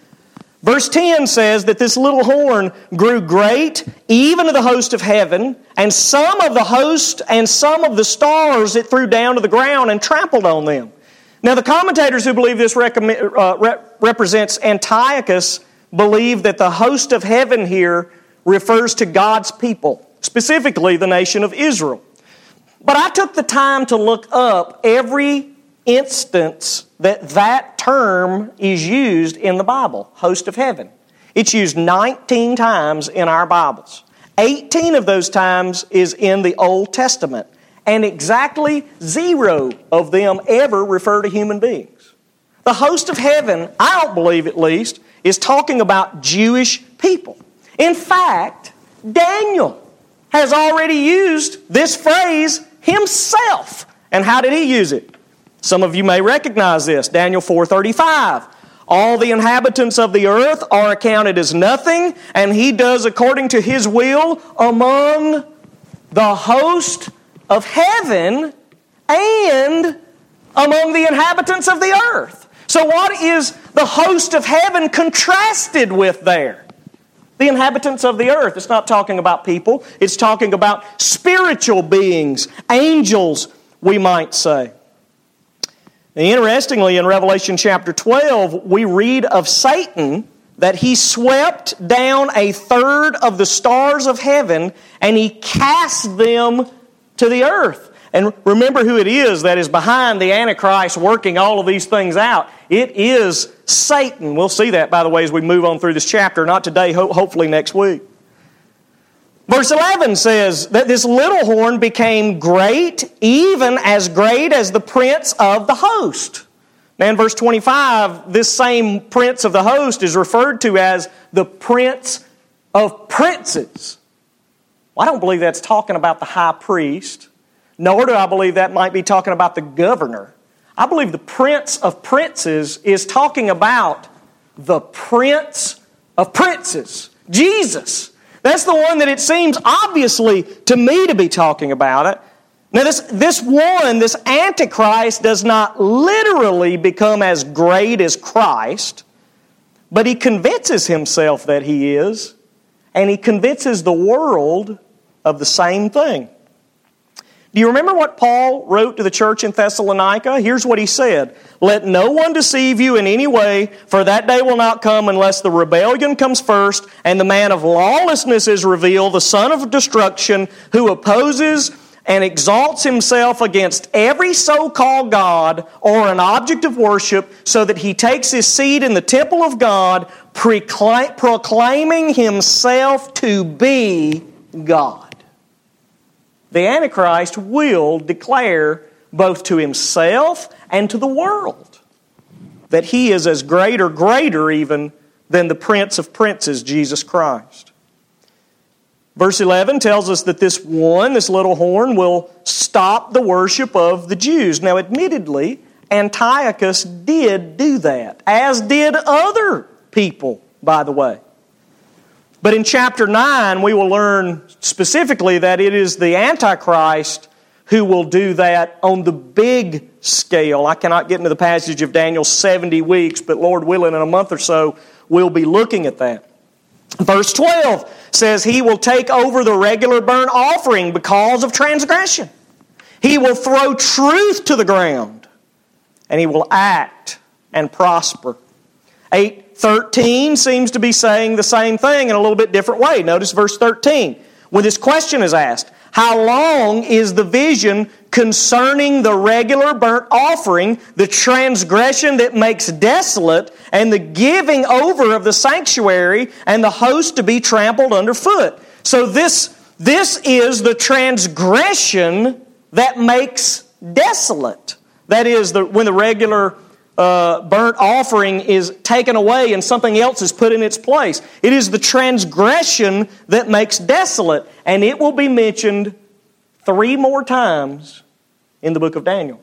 Verse ten says that this little horn grew great, even to the host of heaven, and some of the host and some of the stars it threw down to the ground and trampled on them. Now the commentators who believe this uh, rep- represents Antiochus believe that the host of heaven here refers to God's people, specifically the nation of Israel. But I took the time to look up every instance that that term is used in the Bible, host of heaven. It's used nineteen times in our Bibles. eighteen of those times is in the Old Testament. And exactly zero of them ever refer to human beings. The host of heaven, I don't believe at least, is talking about Jewish people. In fact, Daniel has already used this phrase himself. And how did he use it? Some of you may recognize this. Daniel four thirty-five. All the inhabitants of the earth are accounted as nothing, and he does according to his will among the host of heaven and among the inhabitants of the earth. So what is the host of heaven contrasted with there? The inhabitants of the earth. It's not talking about people. It's talking about spiritual beings, angels, we might say. Now, interestingly, in Revelation chapter twelve, we read of Satan that he swept down a third of the stars of heaven and he cast them to the earth. And remember who it is that is behind the Antichrist working all of these things out. It is Satan. We'll see that, by the way, as we move on through this chapter. Not today, ho- hopefully next week. Verse eleven says that this little horn became great, even as great as the prince of the host. Now in verse twenty-five, this same prince of the host is referred to as the prince of princes. Well, I don't believe that's talking about the high priest, nor do I believe that might be talking about the governor. I believe the Prince of Princes is talking about the Prince of Princes, Jesus. That's the one that it seems obviously to me to be talking about it. Now this, this one, this Antichrist, does not literally become as great as Christ, but he convinces himself that he is, and he convinces the world of the same thing. Do you remember what Paul wrote to the church in Thessalonica? Here's what he said. Let no one deceive you in any way, for that day will not come unless the rebellion comes first, and the man of lawlessness is revealed, the son of destruction, who opposes and exalts himself against every so-called God or an object of worship, so that he takes his seat in the temple of God, proclaiming himself to be God. The Antichrist will declare both to himself and to the world that he is as great or greater even than the Prince of Princes, Jesus Christ. Verse eleven tells us that this one, this little horn, will stop the worship of the Jews. Now, admittedly, Antiochus did do that, as did other people, by the way. But in chapter nine, we will learn specifically that it is the Antichrist who will do that on the big scale. I cannot get into the passage of Daniel's seventy weeks, but Lord willing, in a month or so, we'll be looking at that. Verse twelve says he will take over the regular burnt offering because of transgression. He will throw truth to the ground, and he will act and prosper. eight thirteen seems to be saying the same thing in a little bit different way. Notice verse thirteen. When this question is asked, how long is the vision concerning the regular burnt offering, the transgression that makes desolate, and the giving over of the sanctuary and the host to be trampled underfoot? So this, this is the transgression that makes desolate. That is, the, when the regular Uh, burnt offering is taken away and something else is put in its place. It is the transgression that makes desolate, and it will be mentioned three more times in the book of Daniel.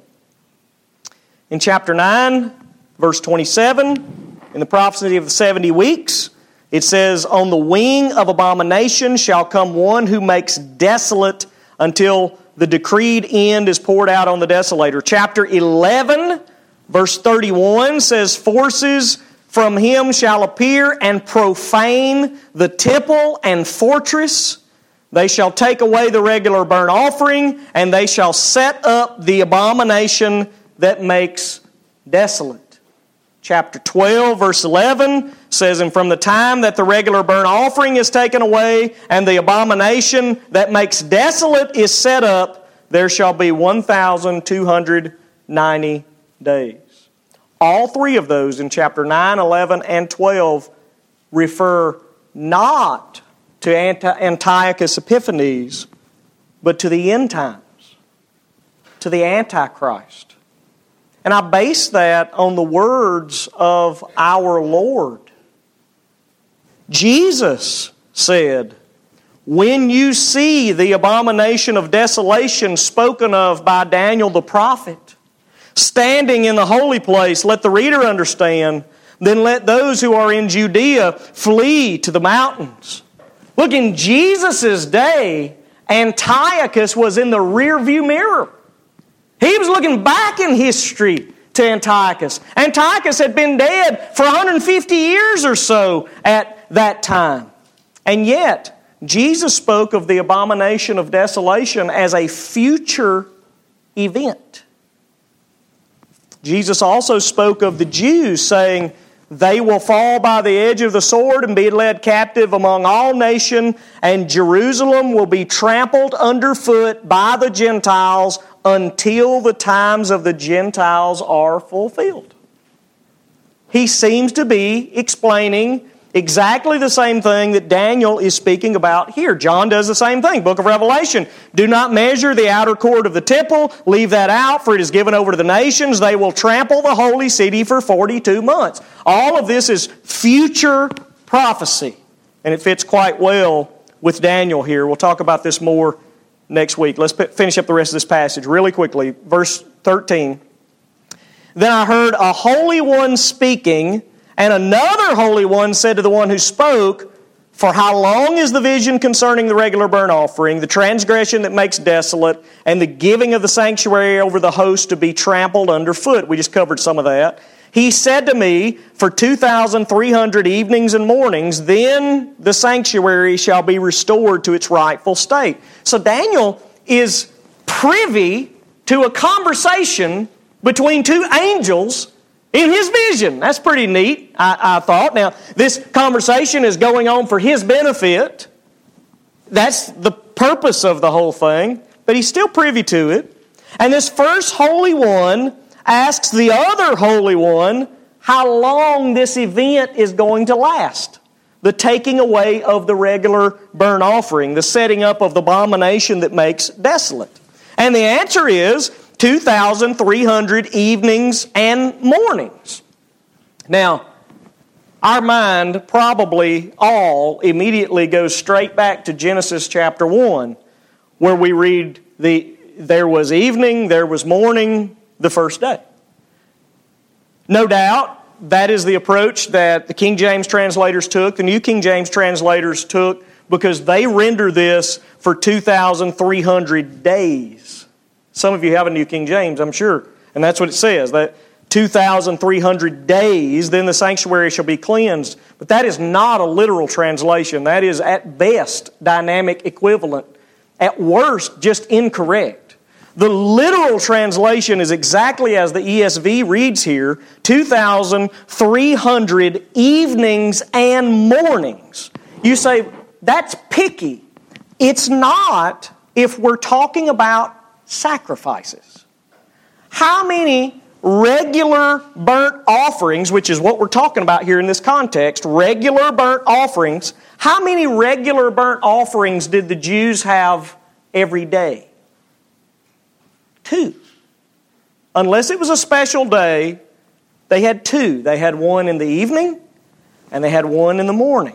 In chapter nine, verse twenty-seven, in the prophecy of the seventy weeks, it says, on the wing of abomination shall come one who makes desolate until the decreed end is poured out on the desolator. Chapter eleven, verse thirty-one says, forces from him shall appear and profane the temple and fortress. They shall take away the regular burnt offering, and they shall set up the abomination that makes desolate. Chapter twelve, verse eleven says, and from the time that the regular burnt offering is taken away, and the abomination that makes desolate is set up, there shall be one thousand two hundred ninety days. All three of those in chapter nine, eleven, and twelve refer not to Antiochus Epiphanes, but to the end times, to the Antichrist. And I base that on the words of our Lord. Jesus said, when you see the abomination of desolation spoken of by Daniel the prophet, standing in the holy place, let the reader understand, then let those who are in Judea flee to the mountains. Look, in Jesus' day, Antiochus was in the rearview mirror. He was looking back in history to Antiochus. Antiochus had been dead for one hundred fifty years or so at that time. And yet, Jesus spoke of the abomination of desolation as a future event. Jesus also spoke of the Jews, saying, they will fall by the edge of the sword and be led captive among all nations, and Jerusalem will be trampled underfoot by the Gentiles until the times of the Gentiles are fulfilled. He seems to be explaining exactly the same thing that Daniel is speaking about here. John does the same thing. Book of Revelation. Do not measure the outer court of the temple. Leave that out, for it is given over to the nations. They will trample the holy city for forty-two months. All of this is future prophecy. And it fits quite well with Daniel here. We'll talk about this more next week. Let's finish up the rest of this passage really quickly. Verse thirteen. Then I heard a holy one speaking, and another holy one said to the one who spoke, "For how long is the vision concerning the regular burnt offering, the transgression that makes desolate, and the giving of the sanctuary over the host to be trampled underfoot?" We just covered some of that. He said to me, "For two thousand three hundred evenings and mornings, then the sanctuary shall be restored to its rightful state." So Daniel is privy to a conversation between two angels in his vision. That's pretty neat, I, I thought. Now, this conversation is going on for his benefit. That's the purpose of the whole thing. But he's still privy to it. And this first holy one asks the other holy one how long this event is going to last. The taking away of the regular burnt offering, the setting up of the abomination that makes desolate. And the answer is two thousand three hundred evenings and mornings. Now, our mind probably all immediately goes straight back to Genesis chapter one, where we read, the there was evening, there was morning, the first day. No doubt, that is the approach that the King James translators took, the New King James translators took, because they render this for two thousand three hundred days. Some of you have a New King James, I'm sure, and that's what it says, that two thousand three hundred days, then the sanctuary shall be cleansed. But that is not a literal translation. That is, at best, dynamic equivalent. At worst, just incorrect. The literal translation is exactly as the E S V reads here, two thousand three hundred evenings and mornings. You say, that's picky. It's not if we're talking about sacrifices. How many regular burnt offerings, which is what we're talking about here in this context, regular burnt offerings, how many regular burnt offerings did the Jews have every day? Two. Unless it was a special day, they had two. They had one in the evening and they had one in the morning.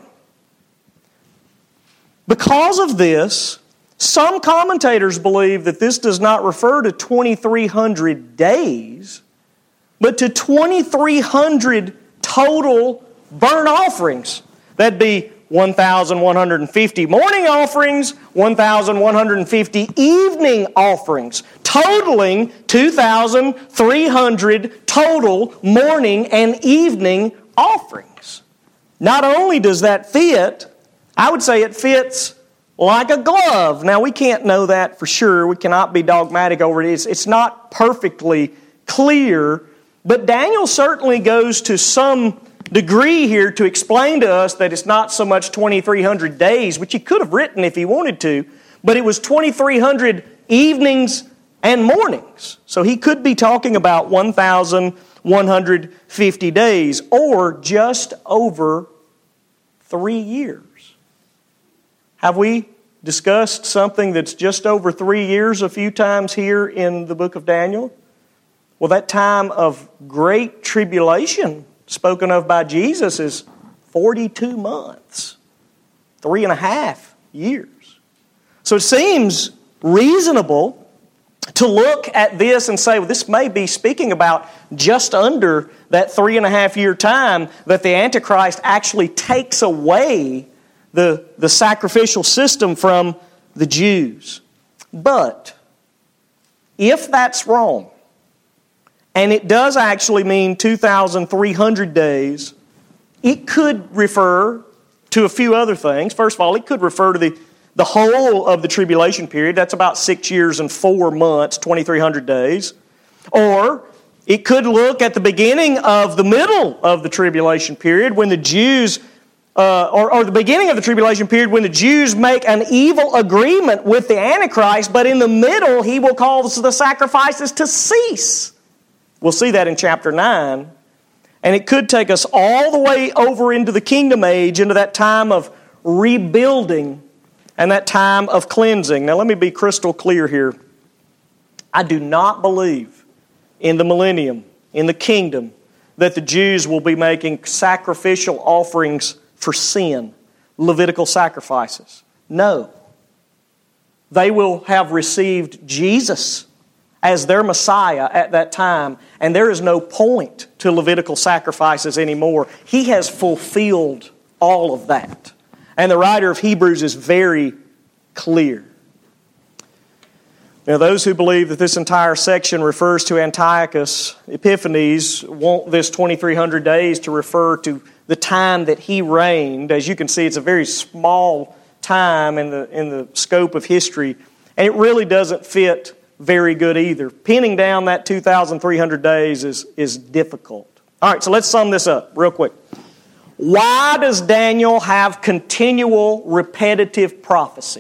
Because of this, some commentators believe that this does not refer to twenty-three hundred days, but to twenty-three hundred total burnt offerings. That'd be one thousand one hundred fifty morning offerings, one thousand one hundred fifty evening offerings, totaling two thousand three hundred total morning and evening offerings. Not only does that fit, I would say it fits like a glove. Now, we can't know that for sure. We cannot be dogmatic over it. It's, it's not perfectly clear, but Daniel certainly goes to some degree here to explain to us that it's not so much twenty-three hundred days, which he could have written if he wanted to, but it was twenty-three hundred evenings and mornings. So he could be talking about one thousand one hundred fifty days, or just over three years. Have we discussed something that's just over three years a few times here in the book of Daniel? Well, that time of great tribulation spoken of by Jesus is forty-two months, three and a half years. So it seems reasonable to look at this and say, well, this may be speaking about just under that three and a half year time that the Antichrist actually takes away the, the sacrificial system from the Jews. But if that's wrong, and it does actually mean two thousand three hundred days, it could refer to a few other things. First of all, it could refer to the, the whole of the tribulation period. That's about six years and four months, twenty-three hundred days. Or it could look at the beginning of the middle of the tribulation period when the Jews, uh, or, or the beginning of the tribulation period when the Jews make an evil agreement with the Antichrist, but in the middle he will cause the sacrifices to cease. We'll see that in chapter nine. And it could take us all the way over into the kingdom age, into that time of rebuilding and that time of cleansing. Now let me be crystal clear here. I do not believe in the millennium, in the kingdom, that the Jews will be making sacrificial offerings for sin, Levitical sacrifices. No. They will have received Jesus as their Messiah at that time, and there is no point to Levitical sacrifices anymore. He has fulfilled all of that. And the writer of Hebrews is very clear. Now, those who believe that this entire section refers to Antiochus Epiphanes want this twenty-three hundred days to refer to the time that he reigned. As you can see, it's a very small time in the, in the scope of history, and it really doesn't fit very good either. Pinning down that two thousand three hundred days is, is difficult. All right, so let's sum this up real quick. Why does Daniel have continual repetitive prophecy?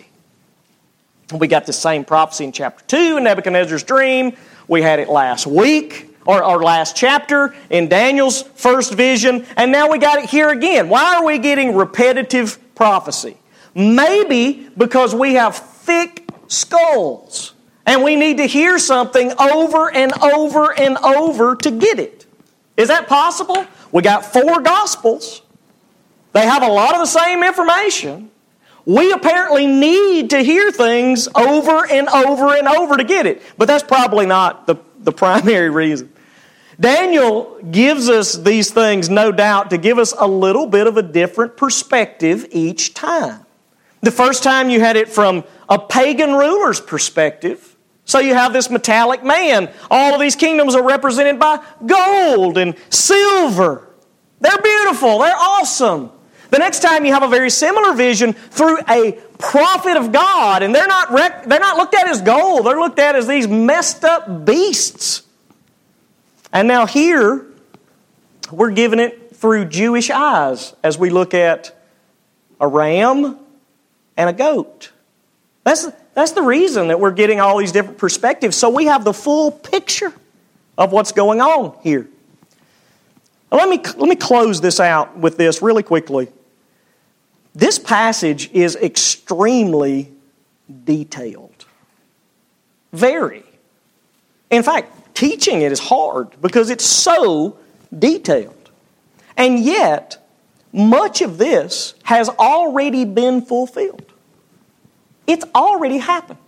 We got the same prophecy in chapter two in Nebuchadnezzar's dream. We had it last week, or, or last chapter in Daniel's first vision. And now we got it here again. Why are we getting repetitive prophecy? Maybe because we have thick skulls. And we need to hear something over and over and over to get it. Is that possible? We got four Gospels. They have a lot of the same information. We apparently need to hear things over and over and over to get it. But that's probably not the, the primary reason. Daniel gives us these things, no doubt, to give us a little bit of a different perspective each time. The first time you had it from a pagan ruler's perspective. So you have this metallic man. All of these kingdoms are represented by gold and silver. They're beautiful. They're awesome. The next time you have a very similar vision through a prophet of God, and they're not rec- they're not looked at as gold. They're looked at as these messed up beasts. And now here, we're given it through Jewish eyes as we look at a ram and a goat. That's, that's the reason that we're getting all these different perspectives, so we have the full picture of what's going on here. Now let me, let me close this out with this really quickly. This passage is extremely detailed. Very. In fact, teaching it is hard because it's so detailed. And yet, much of this has already been fulfilled. It's already happened.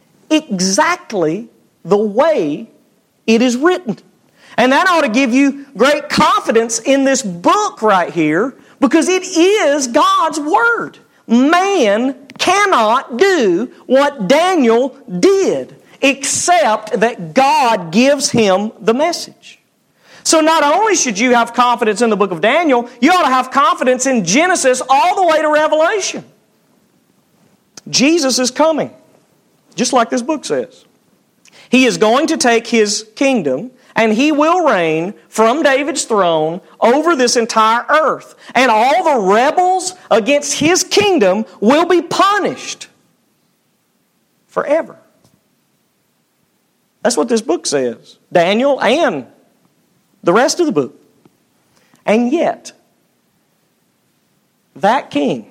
Exactly the way it is written. And that ought to give you great confidence in this book right here, because it is God's Word. Man cannot do what Daniel did, except that God gives him the message. So not only should you have confidence in the book of Daniel, you ought to have confidence in Genesis all the way to Revelation. Jesus is coming, just like this book says. He is going to take His kingdom, and He will reign from David's throne over this entire earth. And all the rebels against His kingdom will be punished forever. That's what this book says. Daniel and the rest of the book. And yet, that king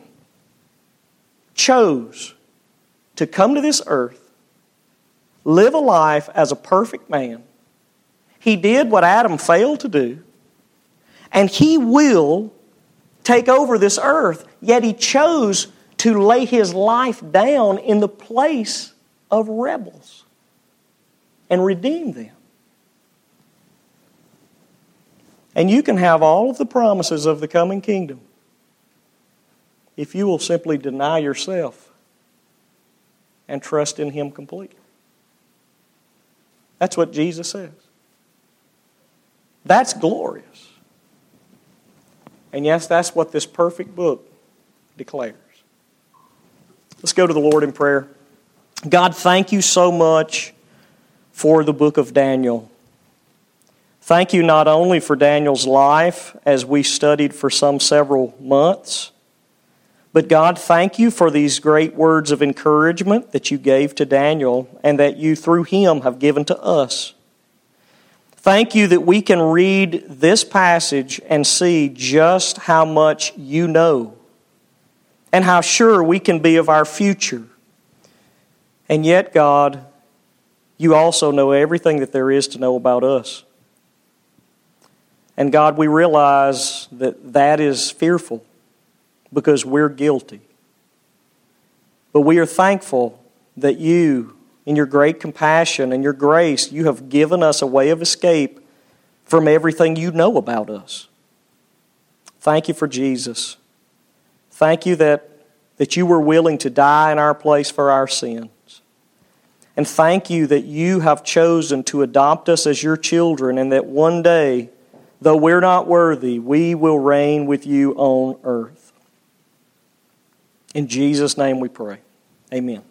chose to come to this earth, live a life as a perfect man. He did what Adam failed to do, and he will take over this earth, yet he chose to lay his life down in the place of rebels and redeem them. And you can have all of the promises of the coming kingdom if you will simply deny yourself and trust in Him completely. That's what Jesus says. That's glorious. And yes, that's what this perfect book declares. Let's go to the Lord in prayer. God, thank you so much for the book of Daniel. Thank you not only for Daniel's life as we studied for some several months, but God, thank you for these great words of encouragement that you gave to Daniel and that you through him have given to us. Thank you that we can read this passage and see just how much you know and how sure we can be of our future. And yet, God, you also know everything that there is to know about us. And God, we realize that that is fearful because we're guilty. But we are thankful that you, in your great compassion and your grace, you have given us a way of escape from everything you know about us. Thank you for Jesus. Thank you that, that you were willing to die in our place for our sins. And thank you that you have chosen to adopt us as your children, and that one day, though we're not worthy, we will reign with you on earth. In Jesus' name we pray. Amen.